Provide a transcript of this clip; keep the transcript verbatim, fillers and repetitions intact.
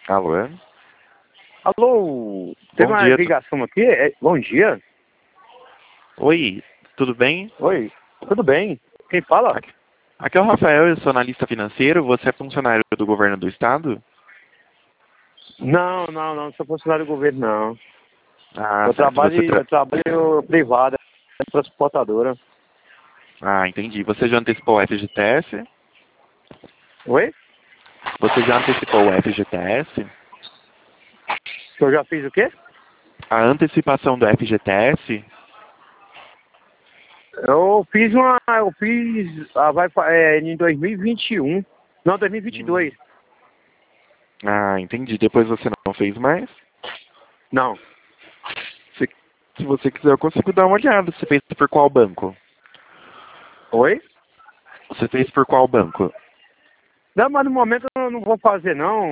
Alô? Alô, tem Bom uma dia. ligação aqui? É, bom dia. Oi, tudo bem? Oi, tudo bem? Quem fala? Aqui, aqui é o Rafael, eu sou analista financeiro. Você é funcionário do governo do estado? Não, não, não, não sou funcionário do governo, não. Ah, Eu certo. Você trabalho, tra... eu trabalho privado, transportadora. Ah, entendi. Você já antecipou o F G T S? Oi? Você já antecipou o F G T S? Que eu já fiz o quê? A antecipação do F G T S? Eu fiz uma, eu fiz, ah, vai, é, em dois mil e vinte e um, não, dois mil e vinte e Hum. dois. Ah, entendi. Depois você não fez mais? Não. Se, se você quiser, eu consigo dar uma olhada. Você fez por qual banco? Oi? Você fez por qual banco? Não, mas no momento eu não vou fazer, não.